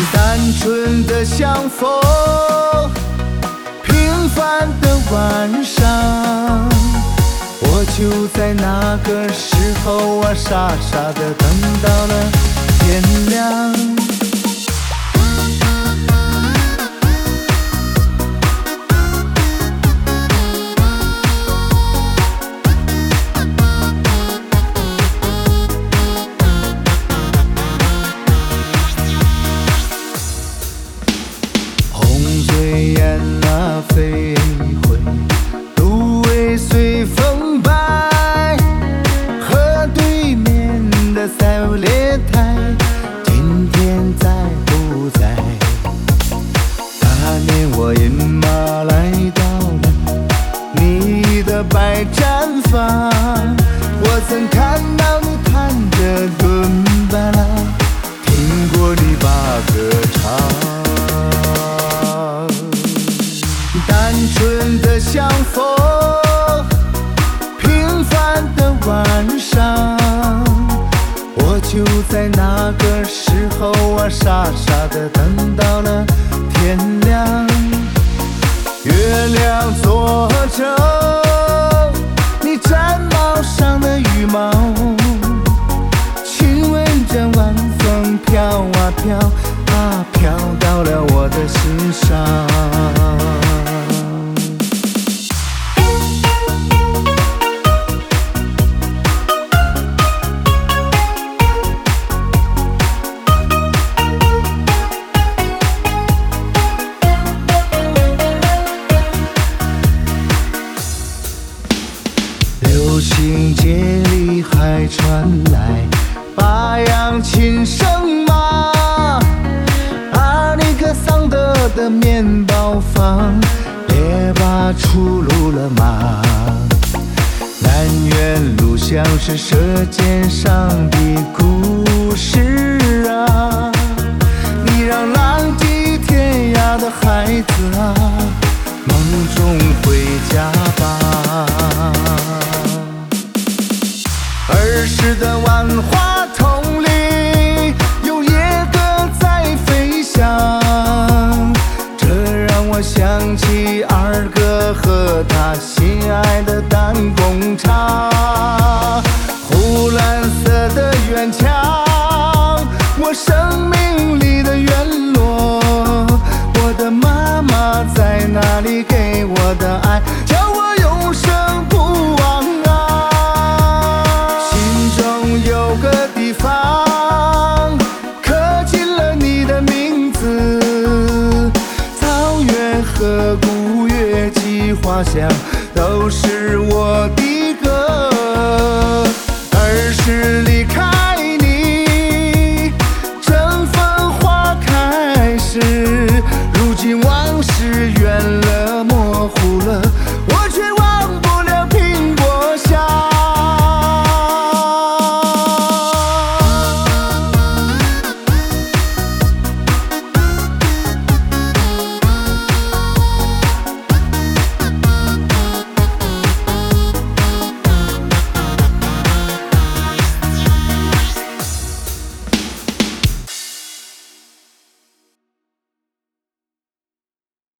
单纯的相逢，平凡的晚上，我就在那个时候啊，傻傻的等到了天亮。醉雁啊飞回，芦苇随风摆，河对面的塞维列台，今天在不在？那年我饮马来到了你的白毡房，我曾看到你弹着伦巴拉，听过你把歌唱。单纯的相逢，平凡的晚上，我就在那个时候啊，傻傻的等到了天亮。月亮作证，你毡帽上的羽毛，亲吻着晚风飘啊飘啊，飘到了我的心上。流行街里还传来八扬琴声吗？阿里克桑德的面包房，列巴出炉了吗？南园路像是舌尖上的故事啊，你让浪迹天涯的孩子啊，梦中回家吧。儿时的万花筒里有野鸽在飞翔，这让我想起二哥和他心爱的弹弓厂。湖蓝色的院墙，我生命里的院落，我的妈妈在那里给我的爱，叫我永生不忘啊。有个地方刻进了你的名字，草原和古月季花香都是我